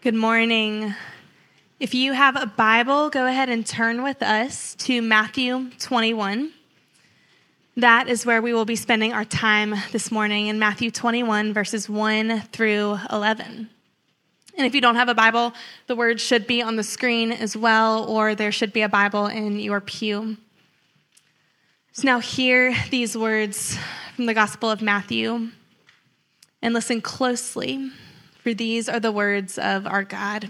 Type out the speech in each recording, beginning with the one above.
Good morning. If you have a Bible, go ahead and turn with us to Matthew 21. That is where we will be spending our time this morning in Matthew 21, verses 1 through 11. And if you don't have a Bible, the words should be on the screen as well, or there should be a Bible in your pew. So now hear these words from the Gospel of Matthew and listen closely, for these are the words of our God.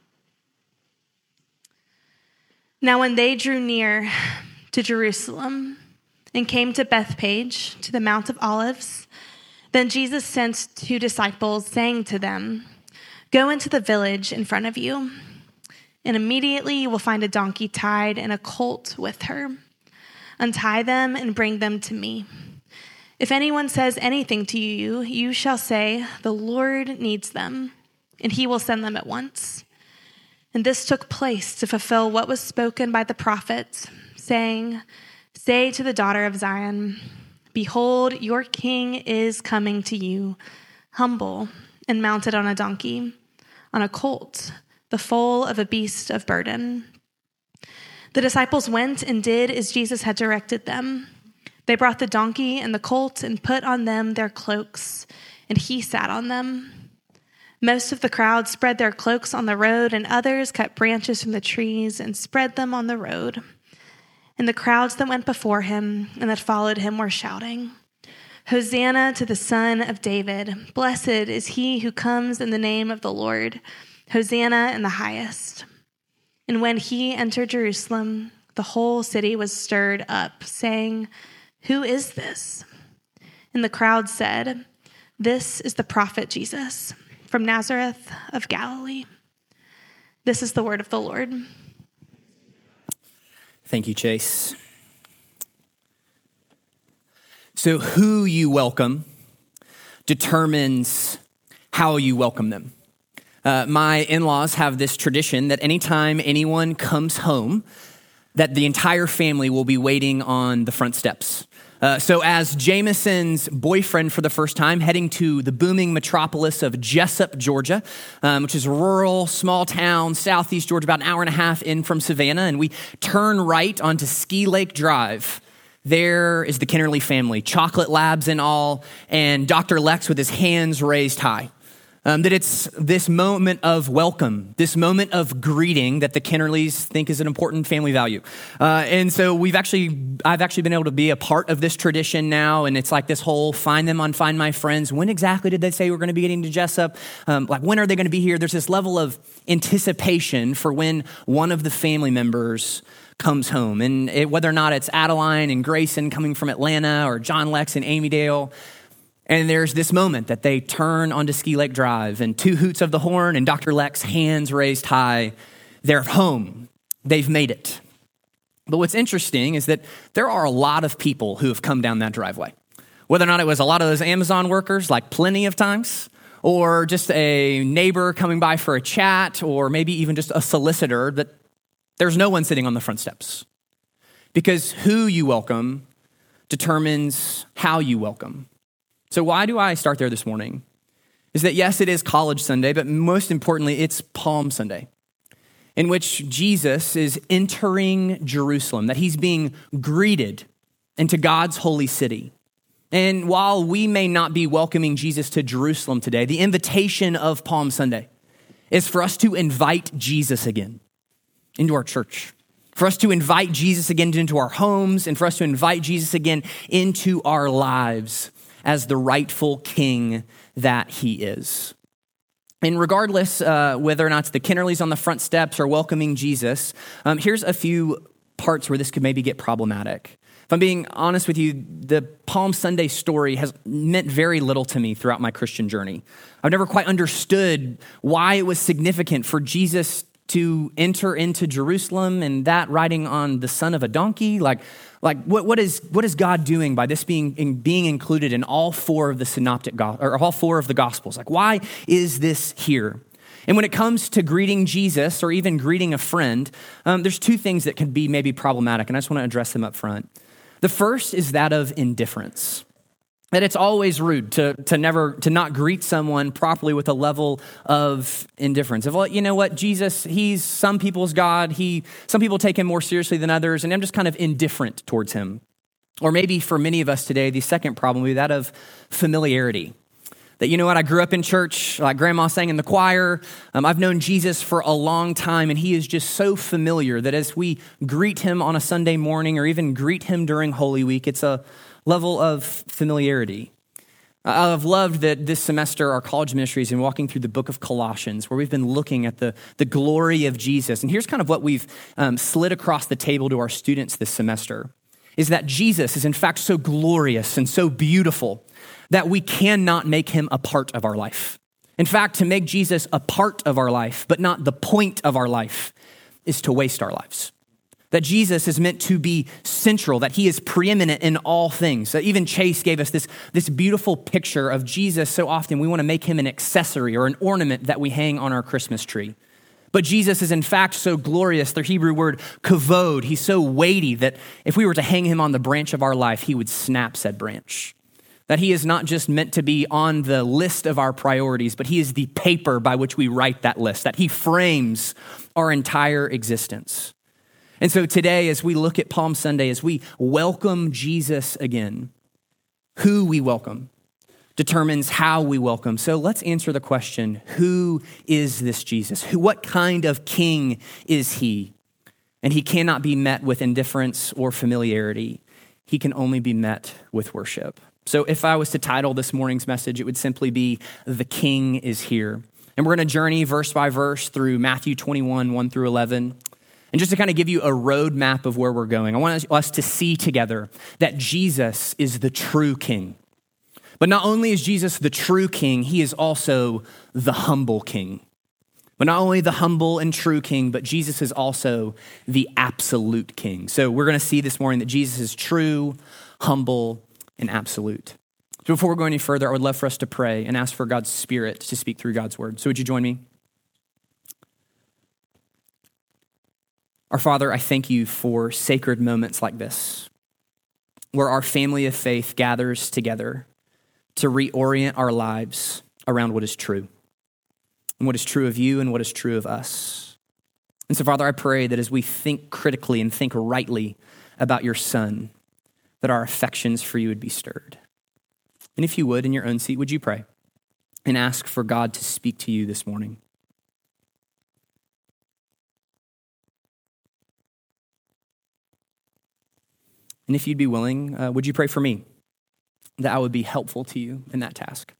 Now when they drew near to Jerusalem and came to Bethphage, to the Mount of Olives, then Jesus sent 2 disciples, saying to them, "Go into the village in front of you, and immediately you will find a donkey tied and a colt with her. Untie them and bring them to me. If anyone says anything to you, you shall say, 'The Lord needs them,' and he will send them at once." And this took place to fulfill what was spoken by the prophets, saying, "Say to the daughter of Zion, behold, your king is coming to you, humble and mounted on a donkey, on a colt, the foal of a beast of burden." The disciples went and did as Jesus had directed them. They brought the donkey and the colt and put on them their cloaks, and he sat on them. Most of the crowd spread their cloaks on the road, and others cut branches from the trees and spread them on the road. And the crowds that went before him and that followed him were shouting, "Hosanna to the Son of David! Blessed is he who comes in the name of the Lord! Hosanna in the highest!" And when he entered Jerusalem, the whole city was stirred up, saying, "Who is this?" And the crowd said, "This is the prophet Jesus from Nazareth of Galilee." This is the word of the Lord. Thank you, Chase. So who you welcome determines how you welcome them. My in-laws have this tradition that anytime anyone comes home, that the entire family will be waiting on the front steps. So as Jameson's boyfriend for the first time, heading to the booming metropolis of Jessup, Georgia, which is a rural, small town, southeast Georgia, about an hour and a half in from Savannah, and we turn right onto Ski Lake Drive. There is the Kennerly family, chocolate labs and all, and Dr. Lex with his hands raised high. That it's this moment of welcome, this moment of greeting that the Kennerlys think is an important family value. And so I've actually been able to be a part of this tradition now, and it's like this whole find them on Find My Friends. When exactly did they say we're going to be getting to Jessup? When are they going to be here? There's this level of anticipation for when one of the family members comes home. And whether or not it's Adeline and Grayson coming from Atlanta or John Lex and Amy Dale. And there's this moment that they turn onto Ski Lake Drive and 2 hoots of the horn and Dr. Lex, hands raised high. They're home. They've made it. But what's interesting is that there are a lot of people who have come down that driveway. Whether or not it was a lot of those Amazon workers, like plenty of times, or just a neighbor coming by for a chat, or maybe even just a solicitor, that there's no one sitting on the front steps. Because who you welcome determines how you welcome. So why do I start there this morning? Is that yes, it is College Sunday, but most importantly, it's Palm Sunday, in which Jesus is entering Jerusalem, that he's being greeted into God's holy city. And while we may not be welcoming Jesus to Jerusalem today, the invitation of Palm Sunday is for us to invite Jesus again into our church, for us to invite Jesus again into our homes, and for us to invite Jesus again into our lives as the rightful king that he is. And regardless whether or not it's the Kennerlys on the front steps or welcoming Jesus, here's a few parts where this could maybe get problematic. If I'm being honest with you, the Palm Sunday story has meant very little to me throughout my Christian journey. I've never quite understood why it was significant for Jesus to enter into Jerusalem and that riding on the son of a donkey. What is God doing by this being included in all 4 of the all 4 of the Gospels? Like, why is this here? And when it comes to greeting Jesus or even greeting a friend, there's 2 things that can be maybe problematic, and I just want to address them up front. The first is that of indifference. that it's always rude to not greet someone properly with a level of indifference. Of, well, you know what, Jesus, he's some people's God. Some people take him more seriously than others, and I'm just kind of indifferent towards him. Or maybe for many of us today, the second problem would be that of familiarity. That, you know what, I grew up in church, like grandma sang in the choir. I've known Jesus for a long time, and he is just so familiar that as we greet him on a Sunday morning or even greet him during Holy Week, it's a level of familiarity. I've loved that this semester our college ministry has been walking through the book of Colossians, where we've been looking at the glory of Jesus. And here's kind of what we've slid across the table to our students this semester, is that Jesus is in fact so glorious and so beautiful that we cannot make him a part of our life. In fact, to make Jesus a part of our life, but not the point of our life, is to waste our lives. That Jesus is meant to be central, that he is preeminent in all things. That even Chase gave us this beautiful picture of Jesus. So often we want to make him an accessory or an ornament that we hang on our Christmas tree. But Jesus is in fact so glorious, the Hebrew word kavod. He's so weighty that if we were to hang him on the branch of our life, he would snap said branch. That he is not just meant to be on the list of our priorities, but he is the paper by which we write that list, that he frames our entire existence. And so today, as we look at Palm Sunday, as we welcome Jesus again, who we welcome determines how we welcome. So let's answer the question, who is this Jesus? What kind of king is he? And he cannot be met with indifference or familiarity. He can only be met with worship. So if I was to title this morning's message, it would simply be, The King is Here. And we're going to journey verse by verse through Matthew 21, 1 through 11. And just to kind of give you a roadmap of where we're going, I want us to see together that Jesus is the true king. But not only is Jesus the true king, he is also the humble king. But not only the humble and true king, but Jesus is also the absolute king. So we're going to see this morning that Jesus is true, humble, and absolute. So before we go any further, I would love for us to pray and ask for God's Spirit to speak through God's word. So would you join me? Our Father, I thank you for sacred moments like this, where our family of faith gathers together to reorient our lives around what is true, and what is true of you and what is true of us. And so, Father, I pray that as we think critically and think rightly about your Son, that our affections for you would be stirred. And if you would, in your own seat, would you pray and ask for God to speak to you this morning? And if you'd be willing, would you pray for me that I would be helpful to you in that task?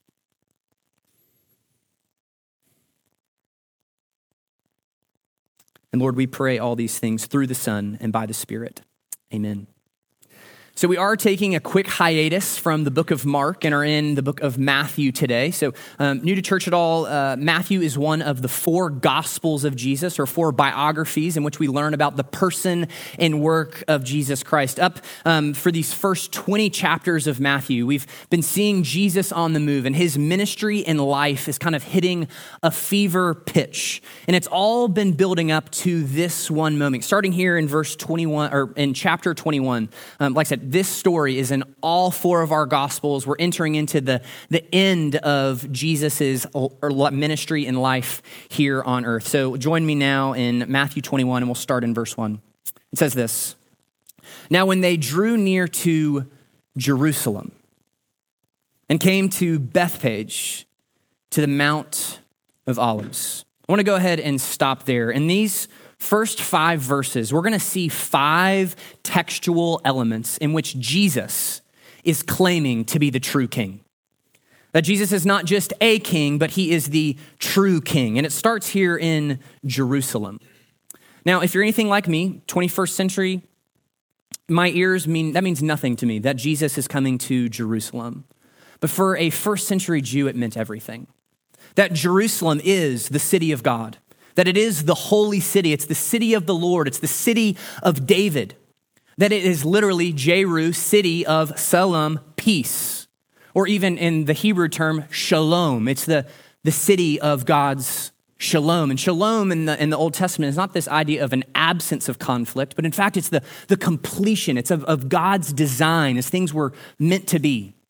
And Lord, we pray all these things through the Son and by the Spirit. Amen. So we are taking a quick hiatus from the book of Mark and are in the book of Matthew today. So new to church at all, Matthew is one of the 4 gospels of Jesus, or 4 biographies in which we learn about the person and work of Jesus Christ. Up for these first 20 chapters of Matthew, we've been seeing Jesus on the move, and his ministry and life is kind of hitting a fever pitch. And it's all been building up to this one moment, starting here in verse 21, or in chapter 21. Like I said, this story is in all 4 of our gospels. We're entering into the end of Jesus's ministry and life here on earth. So join me now in Matthew 21, and we'll start in verse 1. It says this: Now when they drew near to Jerusalem and came to Bethphage, to the Mount of Olives. I want to go ahead and stop there. In these first 5 verses, we're going to see 5 textual elements in which Jesus is claiming to be the true king. That Jesus is not just a king, but he is the true king. And it starts here in Jerusalem. Now, if you're anything like me, 21st century, my ears that means nothing to me, that Jesus is coming to Jerusalem. But for a first century Jew, it meant everything. That Jerusalem is the city of God. That it is the holy city. It's the city of the Lord. It's the city of David. That it is literally Jeru, city of Salam, peace. Or even in the Hebrew term, shalom. It's the city of God's shalom. And shalom in the Old Testament is not this idea of an absence of conflict, but in fact, it's the completion. It's of God's design as things were meant to be.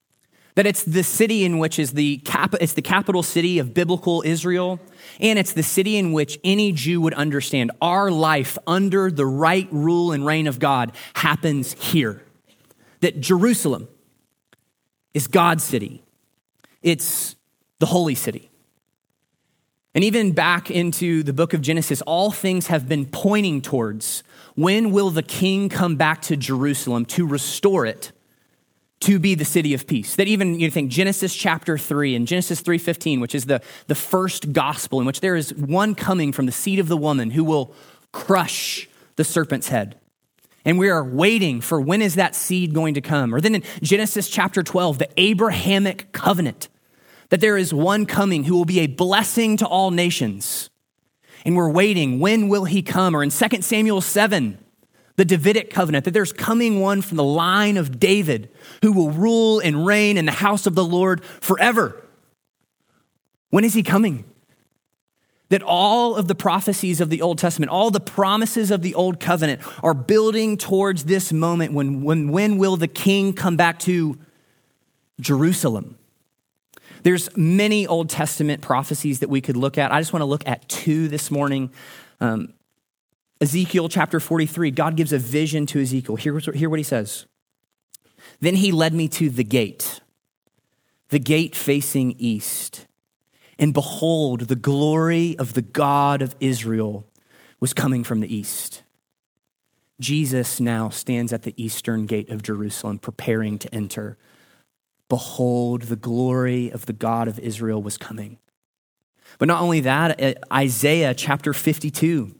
That it's the city in which it's the capital city of biblical Israel, and it's the city in which any Jew would understand our life under the right rule and reign of God happens here. That Jerusalem is God's city. It's the holy city. And even back into the book of Genesis, all things have been pointing towards when will the king come back to Jerusalem to restore it to be the city of peace. That even, you think, Genesis chapter 3 and Genesis 3:15, which is the first gospel in which there is one coming from the seed of the woman who will crush the serpent's head. And we are waiting for when is that seed going to come. Or then in Genesis chapter 12, the Abrahamic covenant, that there is one coming who will be a blessing to all nations. And we're waiting, when will he come? Or in 2 Samuel 7, the Davidic covenant, that there's coming one from the line of David who will rule and reign in the house of the Lord forever. When is he coming? That all of the prophecies of the Old Testament, all the promises of the Old Covenant are building towards this moment when will the king come back to Jerusalem? There's many Old Testament prophecies that we could look at. I just want to look at two this morning. Ezekiel chapter 43, God gives a vision to Ezekiel. Hear what he says. Then he led me to the gate facing east. And behold, the glory of the God of Israel was coming from the east. Jesus now stands at the eastern gate of Jerusalem, preparing to enter. Behold, the glory of the God of Israel was coming. But not only that, Isaiah chapter 52,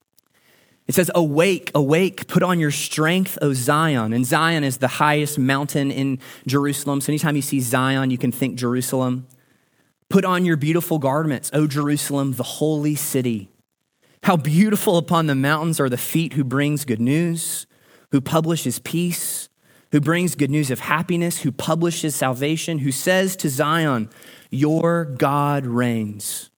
it says, awake, awake, put on your strength, O Zion. And Zion is the highest mountain in Jerusalem. So anytime you see Zion, you can think Jerusalem. Put on your beautiful garments, O Jerusalem, the holy city. How beautiful upon the mountains are the feet who brings good news, who publishes peace, who brings good news of happiness, who publishes salvation, who says to Zion, your God reigns.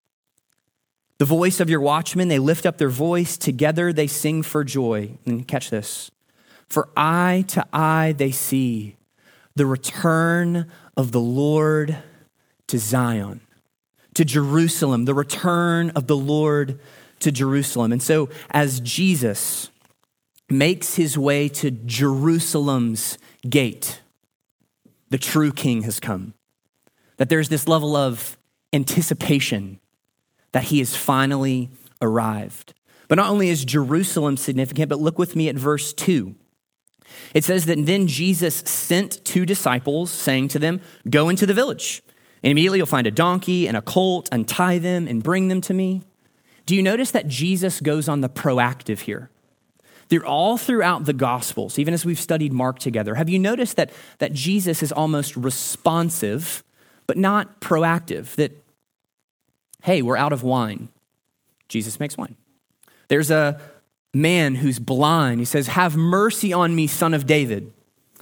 The voice of your watchmen, they lift up their voice. Together they sing for joy. And catch this. For eye to eye they see the return of the Lord to Zion, to Jerusalem, the return of the Lord to Jerusalem. And so as Jesus makes his way to Jerusalem's gate, the true king has come. That there's this level of anticipation that he has finally arrived. But not only is Jerusalem significant, but look with me at verse 2. It says that then Jesus sent two disciples, saying to them, go into the village, and immediately you'll find a donkey and a colt, untie them and bring them to me. Do you notice that Jesus goes on the proactive here? They're all throughout the Gospels, even as we've studied Mark together. Have you noticed that Jesus is almost responsive, but not proactive? That, hey, we're out of wine. Jesus makes wine. There's a man who's blind. He says, have mercy on me, son of David.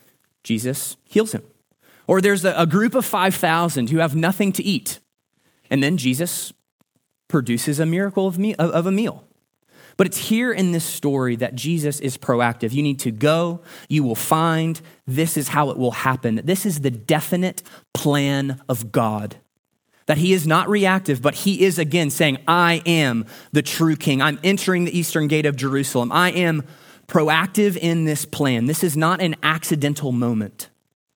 Jesus heals him. Or there's a group of 5,000 who have nothing to eat. And then Jesus produces a miracle of a meal. But it's here in this story that Jesus is proactive. You need to go, you will find, this is how it will happen. This is the definite plan of God. That he is not reactive, but he is again saying, I am the true king. I'm entering the eastern gate of Jerusalem. I am proactive in this plan. This is not an accidental moment,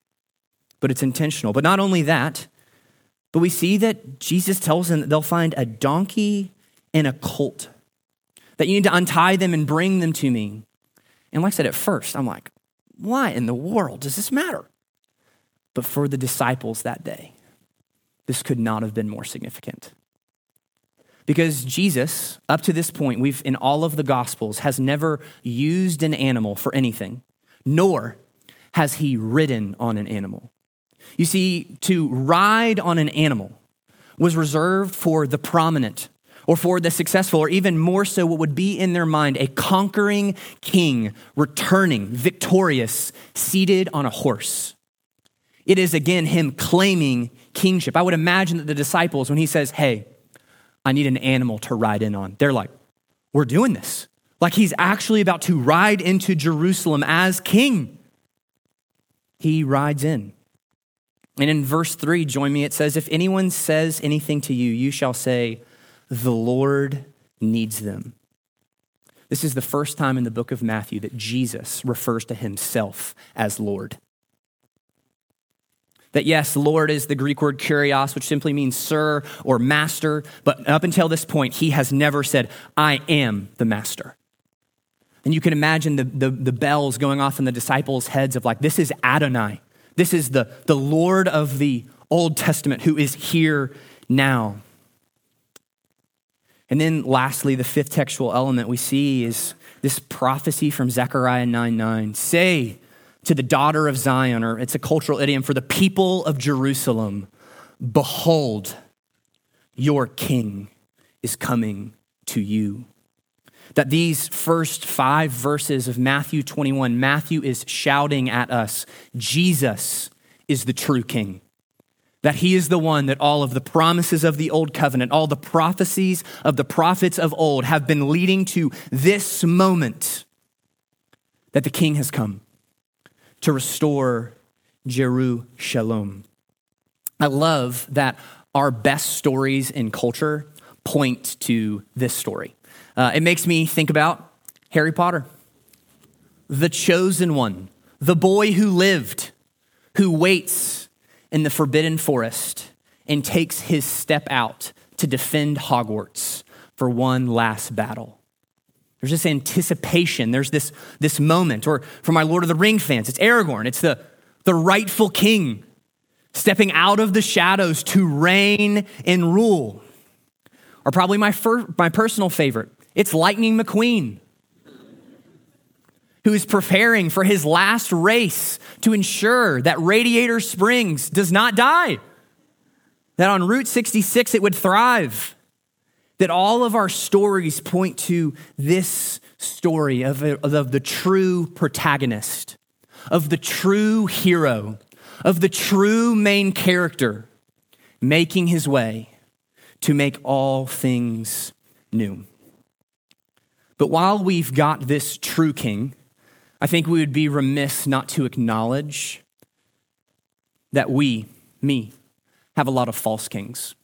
but it's intentional. But not only that, but we see that Jesus tells them that they'll find a donkey and a colt, that you need to untie them and bring them to me. And like I said, at first, I'm like, why in the world does this matter? But for the disciples that day, this could not have been more significant. Because Jesus, up to this point, in all of the Gospels, has never used an animal for anything, nor has he ridden on an animal. You see, to ride on an animal was reserved for the prominent or for the successful, or even more so what would be in their mind, a conquering king returning victorious, seated on a horse. It is again him claiming kingship. I would imagine that the disciples, when he says, hey, I need an animal to ride in on, they're like, we're doing this. Like he's actually about to ride into Jerusalem as king. He rides in. And in verse 3, join me, it says, if anyone says anything to you, you shall say, the Lord needs them. This is the first time in the book of Matthew that Jesus refers to himself as Lord. That yes, Lord is the Greek word kurios, which simply means sir or master. But up until this point, he has never said, I am the master. And you can imagine the bells going off in the disciples' heads of like, this is Adonai. This is the Lord of the Old Testament who is here now. And then lastly, the fifth textual element we see is this prophecy from Zechariah 9:9. Say to the daughter of Zion, or it's a cultural idiom for the people of Jerusalem, behold, your king is coming to you. That these first 5 verses of Matthew 21, Matthew is shouting at us, Jesus is the true king. That he is the one that all of the promises of the old covenant, all the prophecies of the prophets of old have been leading to this moment that the king has come to restore Jerusalem. I love that our best stories in culture point to this story. It makes me think about Harry Potter, the chosen one, the boy who lived, who waits in the forbidden forest and takes his step out to defend Hogwarts for one last battle. There's this anticipation. There's this moment. Or for my Lord of the Ring fans, it's Aragorn. It's the rightful king stepping out of the shadows to reign and rule. Or probably my personal favorite, it's Lightning McQueen, who is preparing for his last race to ensure that Radiator Springs does not die, that on Route 66 it would thrive, that all of our stories point to this story of the true protagonist, of the true hero, of the true main character making his way to make all things new. But while we've got this true king, I think we would be remiss not to acknowledge that me, have a lot of false kings.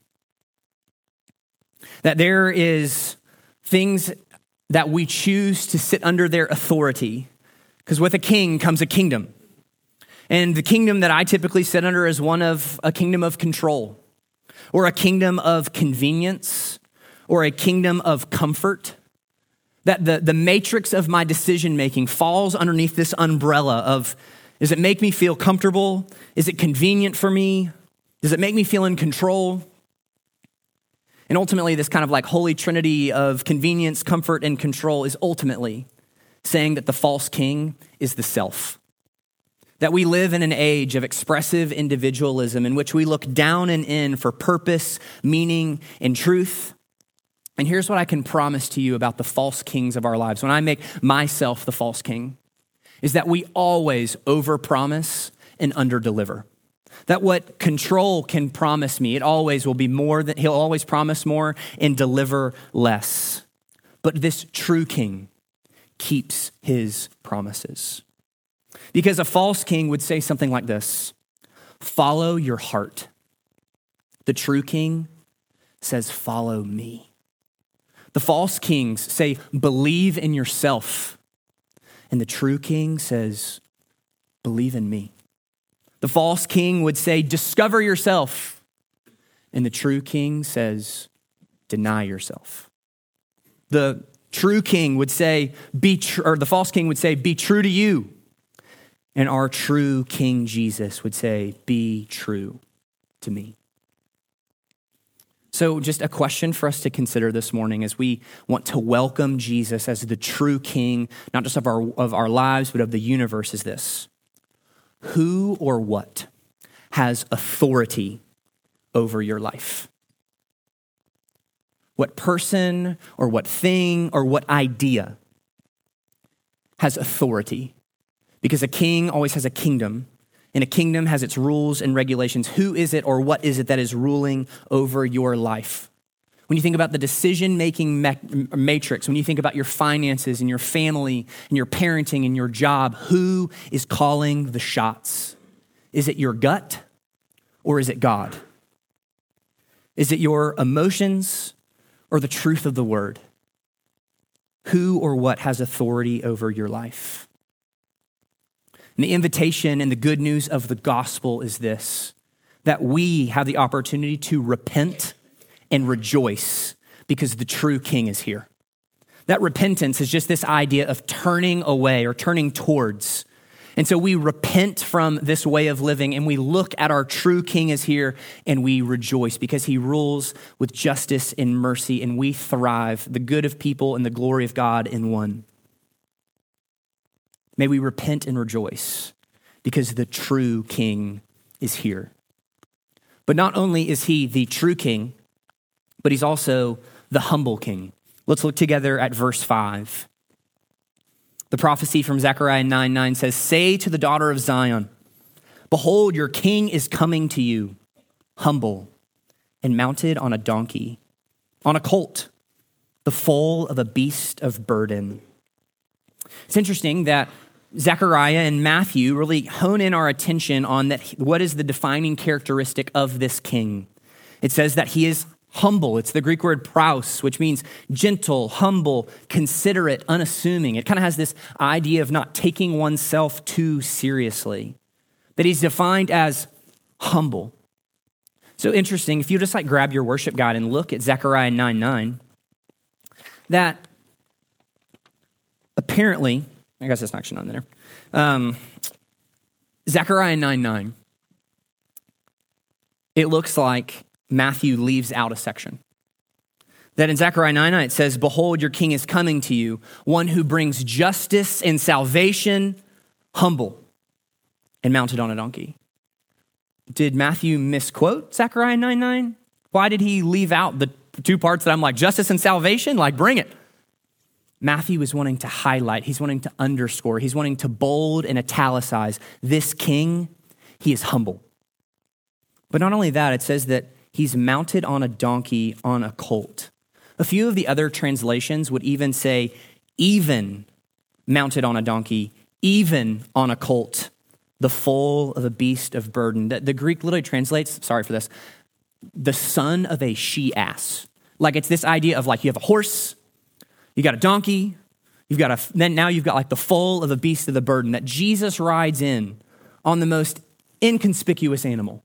That there is things that we choose to sit under their authority, because with a king comes a kingdom. And the kingdom that I typically sit under is one of a kingdom of control, or a kingdom of convenience, or a kingdom of comfort. That the matrix of my decision-making falls underneath this umbrella of, does it make me feel comfortable? Is it convenient for me? Does it make me feel in control? And ultimately, this kind of like holy trinity of convenience, comfort, and control is ultimately saying that the false king is the self. That we live in an age of expressive individualism in which we look down and in for purpose, meaning, and truth. And here's what I can promise to you about the false kings of our lives. When I make myself the false king, is that we always overpromise and underdeliver. That what control can promise me, it always will be more than, he'll always promise more and deliver less. But this true king keeps his promises. Because a false king would say something like this: follow your heart. The true king says, follow me. The false kings say, believe in yourself. And the true king says, believe in me. The false king would say, discover yourself. And the true king says, deny yourself. The true king would say, the false king would say, be true to you. And our true King Jesus would say, be true to me. So just a question for us to consider this morning as we want to welcome Jesus as the true king, not just of our lives, but of the universe, is this: who or what has authority over your life? What person or what thing or what idea has authority? Because a king always has a kingdom, and a kingdom has its rules and regulations. Who is it or what is it that is ruling over your life? When you think about the decision-making matrix, when you think about your finances and your family and your parenting and your job, who is calling the shots? Is it your gut or is it God? Is it your emotions or the truth of the word? Who or what has authority over your life? And the invitation and the good news of the gospel is this, that we have the opportunity to repent and rejoice because the true king is here. That repentance is just this idea of turning away or turning towards. And so we repent from this way of living and we look at our true king is here and we rejoice because he rules with justice and mercy and we thrive, the good of people and the glory of God in one. May we repent and rejoice because the true king is here. But not only is he the true king, but he's also the humble king. Let's look together at verse 5. The prophecy from Zechariah 9:9 says, "Say to the daughter of Zion, behold, your king is coming to you, humble and mounted on a donkey, on a colt, the foal of a beast of burden." It's interesting that Zechariah and Matthew really hone in our attention on that. What is the defining characteristic of this king? It says that he is humble. It's the Greek word praus, which means gentle, humble, considerate, unassuming. It kind of has this idea of not taking oneself too seriously, that he's defined as humble. So interesting, if you just grab your worship guide and look at Zechariah 9:9, that apparently, I guess it's not actually on there, Zechariah 9:9, it looks like Matthew leaves out a section. That in Zechariah 9:9 it says, "Behold, your king is coming to you, one who brings justice and salvation, humble and mounted on a donkey." Did Matthew misquote Zechariah 9:9? Why did he leave out the two parts that I'm like, justice and salvation? Bring it. Matthew is wanting to highlight, he's wanting to underscore, he's wanting to bold and italicize this king, he is humble. But not only that, it says that he's mounted on a donkey on a colt. A few of the other translations would even say, even mounted on a donkey, even on a colt, the foal of a beast of burden. The Greek literally translates, sorry for this, the son of a she-ass. It's this idea of you have a horse, you got a donkey, now you've got the foal of a beast of the burden that Jesus rides in on the most inconspicuous animal.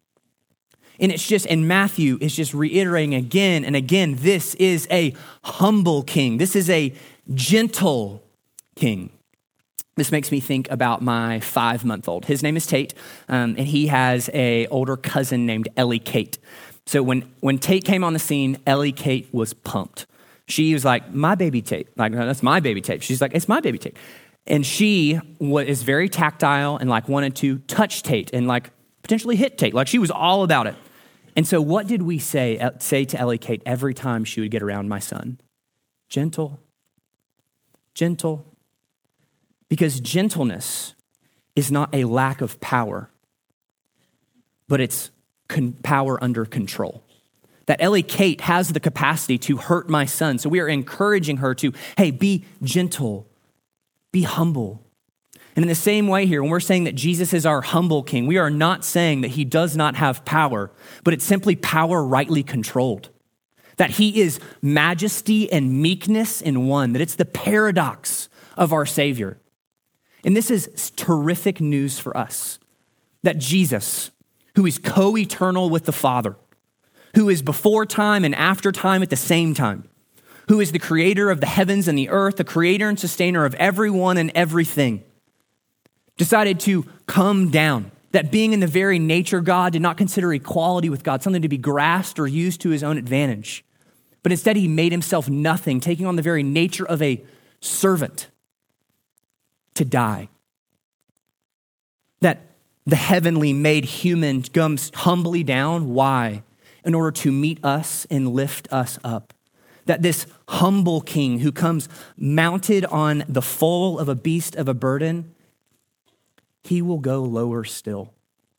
And Matthew is just reiterating again and again, this is a humble king. This is a gentle king. This makes me think about my 5-month-old. His name is Tate, and he has an older cousin named Ellie Kate. So when Tate came on the scene, Ellie Kate was pumped. She was like, my baby Tate. No, that's my baby Tate. She's like, it's my baby Tate. And she is very tactile and wanted to touch Tate and potentially hit Tate. She was all about it. And so what did we say to Ellie Kate every time she would get around my son? Gentle, gentle. Because gentleness is not a lack of power, but it's power under control. That Ellie Kate has the capacity to hurt my son. So we are encouraging her to, hey, be gentle, be humble. And in the same way here, when we're saying that Jesus is our humble king, we are not saying that he does not have power, but it's simply power rightly controlled. That he is majesty and meekness in one, that it's the paradox of our Savior. And this is terrific news for us, that Jesus, who is co-eternal with the Father, who is before time and after time at the same time, who is the creator of the heavens and the earth, the creator and sustainer of everyone and everything, decided to come down, that being in the very nature God did not consider equality with God something to be grasped or used to his own advantage, but instead he made himself nothing, taking on the very nature of a servant to die. That the heavenly made human comes humbly down. Why? In order to meet us and lift us up. That this humble king who comes mounted on the foal of a beast of a burden, he will go lower still.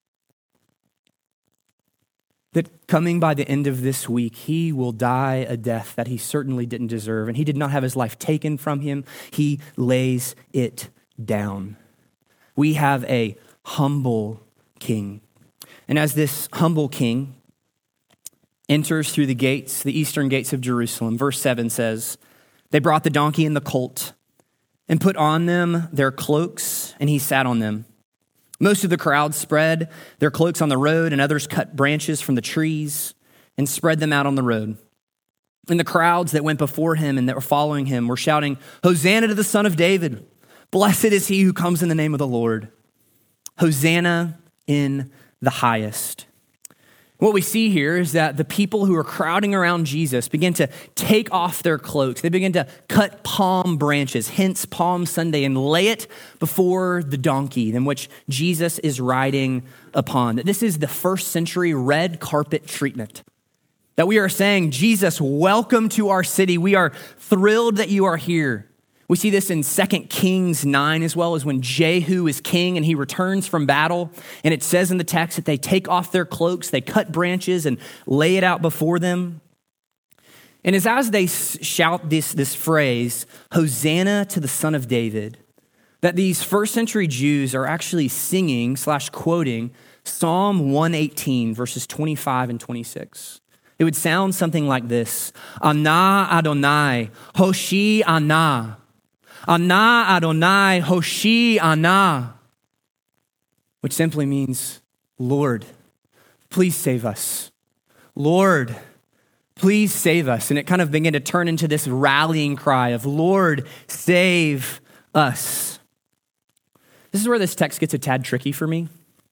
That coming by the end of this week, he will die a death that he certainly didn't deserve, and he did not have his life taken from him. He lays it down. We have a humble king. And as this humble king enters through the gates, the eastern gates of Jerusalem, verse 7 says, they brought the donkey and the colt and put on them their cloaks, and he sat on them. Most of the crowd spread their cloaks on the road, and others cut branches from the trees and spread them out on the road. And the crowds that went before him and that were following him were shouting, Hosanna to the Son of David. Blessed is he who comes in the name of the Lord. Hosanna in the highest. What we see here is that the people who are crowding around Jesus begin to take off their cloaks. They begin to cut palm branches, hence Palm Sunday, and lay it before the donkey in which Jesus is riding upon. This is the first century red carpet treatment. That we are saying, Jesus, welcome to our city. We are thrilled that you are here. We see this in 2 Kings 9 as well, as when Jehu is king and he returns from battle. And it says in the text that they take off their cloaks, they cut branches and lay it out before them. And as they shout this phrase, Hosanna to the Son of David, that these first century Jews are actually singing / quoting Psalm 118, verses 25 and 26. It would sound something like this. Ana Adonai, Hoshi Ana. Ana Adonai, Hoshi Ana. Which simply means, Lord, please save us. Lord, please save us. And it kind of began to turn into this rallying cry of, Lord, save us. This is where this text gets a tad tricky for me.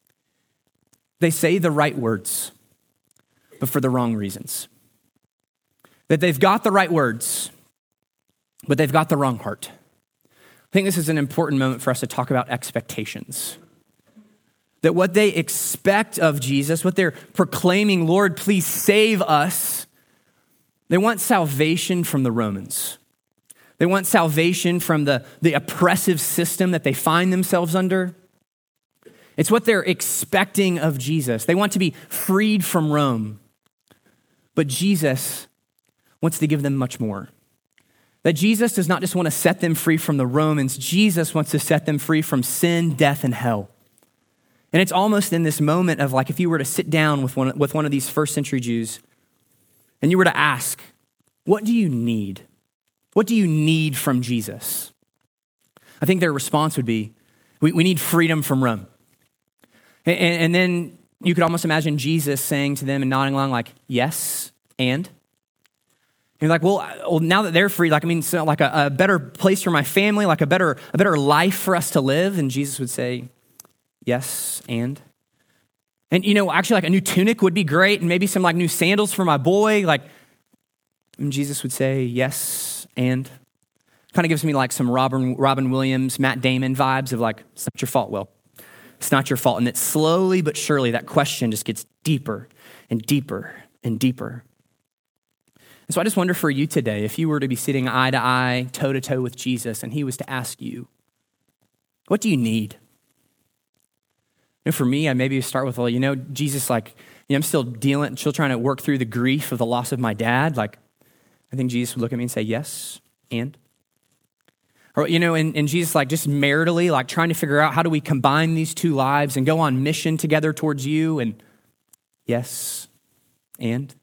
They say the right words, but for the wrong reasons. That they've got the right words, but they've got the wrong heart. I think this is an important moment for us to talk about expectations. That what they expect of Jesus, what they're proclaiming, Lord, please save us, they want salvation from the Romans. They want salvation from the oppressive system that they find themselves under. It's what they're expecting of Jesus. They want to be freed from Rome. But Jesus wants to give them much more. That Jesus does not just want to set them free from the Romans. Jesus wants to set them free from sin, death, and hell. And it's almost in this moment of like if you were to sit down with one of these first century Jews and you were to ask, what do you need? What do you need from Jesus? I think their response would be, we need freedom from Rome. And then you could almost imagine Jesus saying to them and nodding along like, yes, and? You're like, well, now that they're free, so a better place for my family, like a better life for us to live. And Jesus would say, yes, and? And actually like a new tunic would be great, and maybe some like new sandals for my boy. And Jesus would say, yes, and? Kind of gives me like some Robin Williams, Matt Damon vibes of like, it's not your fault, Will. It's not your fault. And that slowly but surely that question just gets deeper and deeper and deeper. And so I just wonder for you today, if you were to be sitting eye to eye, toe to toe with Jesus, and he was to ask you, what do you need? For me, I maybe start with, Jesus, I'm still trying to work through the grief of the loss of my dad. I think Jesus would look at me and say, yes, and? Or, and Jesus, just maritally, trying to figure out how do we combine these two lives and go on mission together towards you, and yes, and?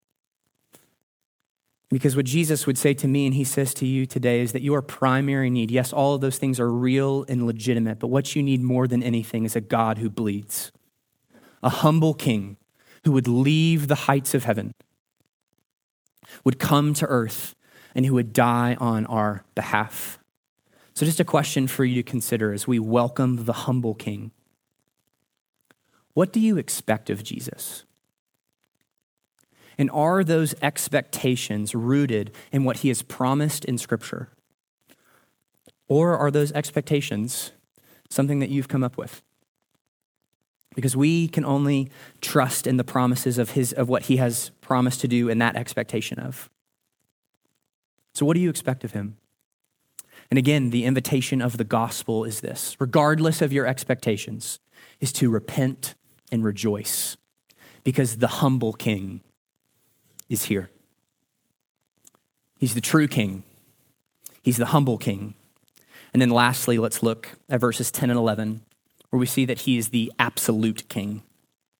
Because what Jesus would say to me and he says to you today is that your primary need, yes, all of those things are real and legitimate, but what you need more than anything is a God who bleeds, a humble king who would leave the heights of heaven, would come to earth, and who would die on our behalf. So just a question for you to consider as we welcome the humble king. What do you expect of Jesus? And are those expectations rooted in what he has promised in Scripture? Or are those expectations something that you've come up with? Because we can only trust in the promises of what he has promised to do and that expectation of. So what do you expect of him? And again, the invitation of the gospel is this: regardless of your expectations, is to repent and rejoice, because the humble king is here. He's the true king. He's the humble king. And then lastly, let's look at verses 10 and 11, where we see that he is the absolute king.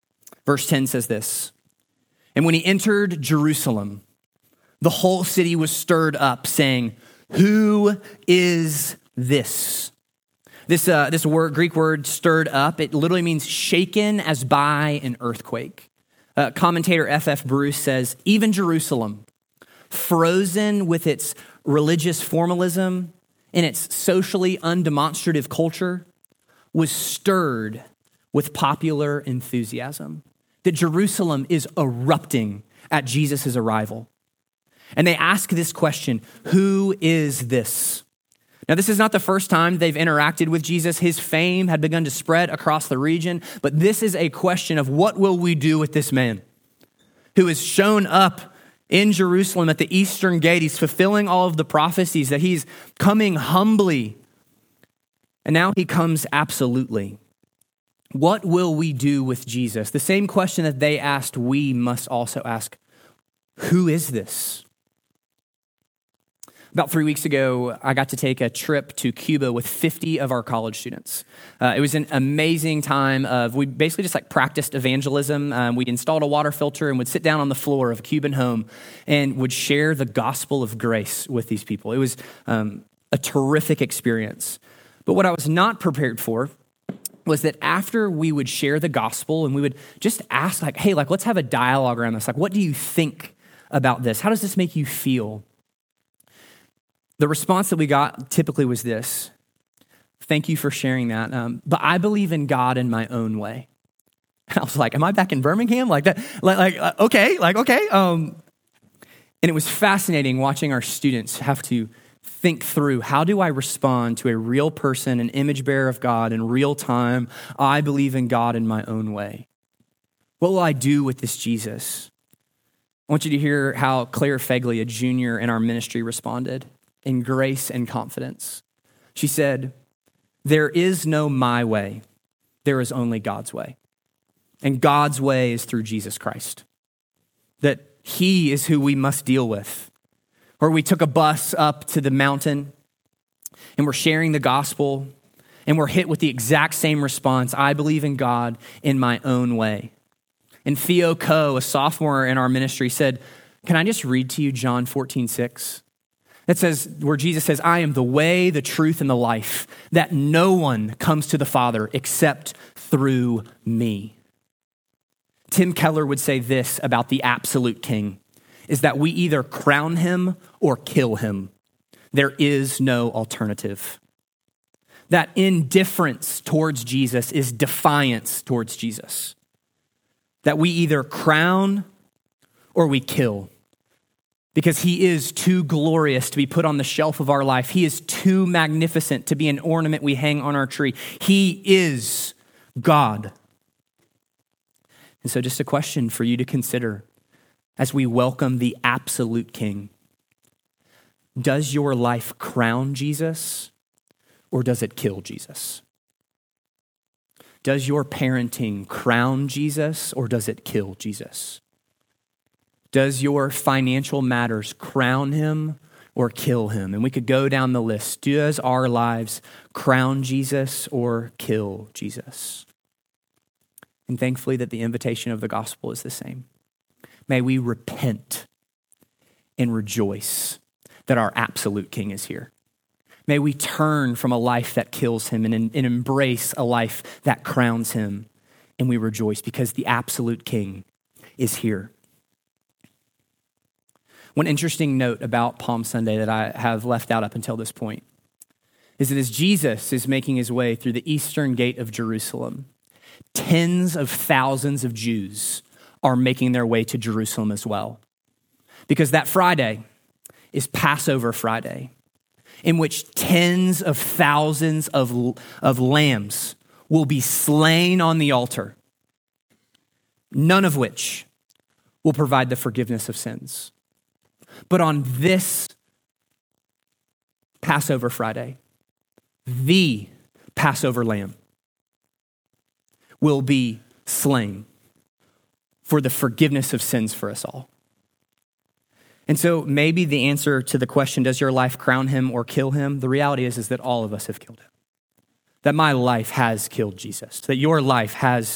Verse 10 says this, "And when he entered Jerusalem, the whole city was stirred up, saying, 'Who is this?'" This word, Greek word, stirred up, it literally means shaken as by an earthquake. Commentator F.F. Bruce says, even Jerusalem, frozen with its religious formalism and its socially undemonstrative culture, was stirred with popular enthusiasm. That Jerusalem is erupting at Jesus' arrival. And they ask this question, who is this? Now, this is not the first time they've interacted with Jesus. His fame had begun to spread across the region, but this is a question of what will we do with this man who has shown up in Jerusalem at the eastern gate. He's fulfilling all of the prophecies, that he's coming humbly, and now he comes absolutely. What will we do with Jesus? The same question that they asked, we must also ask, who is this? About 3 weeks ago, I got to take a trip to Cuba with 50 of our college students. It was an amazing time we basically just like practiced evangelism. We'd installed a water filter and would sit down on the floor of a Cuban home and would share the gospel of grace with these people. It was a terrific experience. But what I was not prepared for was that after we would share the gospel and we would just ask like, hey, like, let's have a dialogue around this. Like, what do you think about this? How does this make you feel? The response that we got typically was this: thank you for sharing that, but I believe in God in my own way. And I was like, am I back in Birmingham? Like that, okay. And it was fascinating watching our students have to think through, how do I respond to a real person, an image bearer of God in real time? I believe in God in my own way. What will I do with this Jesus? I want you to hear how Claire Fegley, a junior in our ministry, responded in grace and confidence. She said, there is no my way, there is only God's way. And God's way is through Jesus Christ. That he is who we must deal with. Or we took a bus up to the mountain and we're sharing the gospel and we're hit with the exact same response: I believe in God in my own way. And Theo Coe, a sophomore in our ministry, said, can I just read to you John 14:6? It says, where Jesus says, I am the way, the truth, and the life, that no one comes to the Father except through me. Tim Keller would say this about the absolute king, is that we either crown him or kill him. There is no alternative. That indifference towards Jesus is defiance towards Jesus. That we either crown or we kill. Because he is too glorious to be put on the shelf of our life. He is too magnificent to be an ornament we hang on our tree. He is God. And so just a question for you to consider as we welcome the absolute King. Does your life crown Jesus or does it kill Jesus? Does your parenting crown Jesus or does it kill Jesus? Does your financial matters crown him or kill him? And we could go down the list. Does our lives crown Jesus or kill Jesus? And thankfully that the invitation of the gospel is the same. May we repent and rejoice that our absolute King is here. May we turn from a life that kills him and embrace a life that crowns him. And we rejoice because the absolute King is here. One interesting note about Palm Sunday that I have left out up until this point is that as Jesus is making his way through the eastern gate of Jerusalem, tens of thousands of Jews are making their way to Jerusalem as well. Because that Friday is Passover Friday, in which tens of thousands of lambs will be slain on the altar, none of which will provide the forgiveness of sins. But on this Passover Friday, the Passover lamb will be slain for the forgiveness of sins for us all. And so maybe the answer to the question, does your life crown him or kill him? The reality is that all of us have killed him. That my life has killed Jesus. That your life has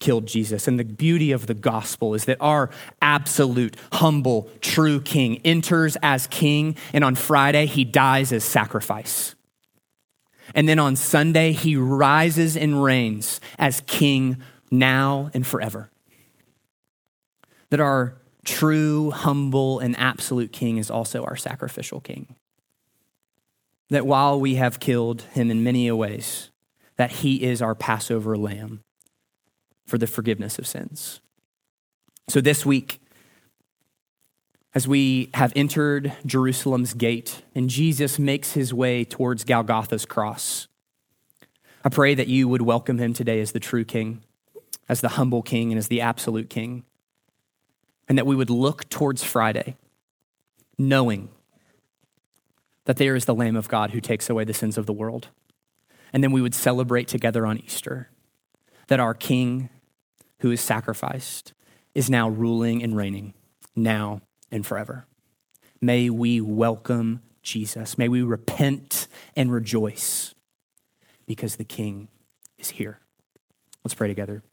killed Jesus. And the beauty of the gospel is that our absolute, humble, true king enters as king, and on Friday, he dies as sacrifice. And then on Sunday, he rises and reigns as king now and forever. That our true, humble, and absolute king is also our sacrificial king. That while we have killed him in many ways, that he is our Passover lamb for the forgiveness of sins. So this week, as we have entered Jerusalem's gate and Jesus makes his way towards Golgotha's cross, I pray that you would welcome him today as the true king, as the humble king, and as the absolute king, and that we would look towards Friday knowing that there is the Lamb of God who takes away the sins of the world. And then we would celebrate together on Easter that our King who is sacrificed is now ruling and reigning now and forever. May we welcome Jesus. May we repent and rejoice because the King is here. Let's pray together.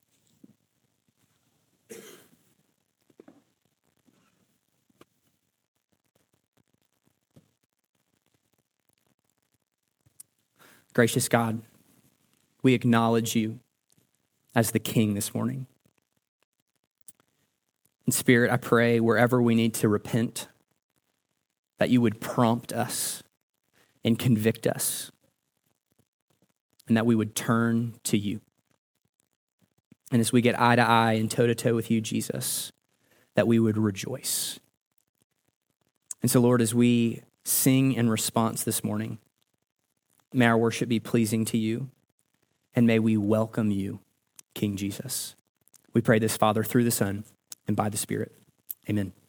Gracious God, we acknowledge you as the King this morning. In Spirit, I pray wherever we need to repent, that you would prompt us and convict us, and that we would turn to you. And as we get eye to eye and toe to toe with you, Jesus, that we would rejoice. And so, Lord, as we sing in response this morning, may our worship be pleasing to you, and may we welcome you, King Jesus. We pray this, Father, through the Son and by the Spirit. Amen.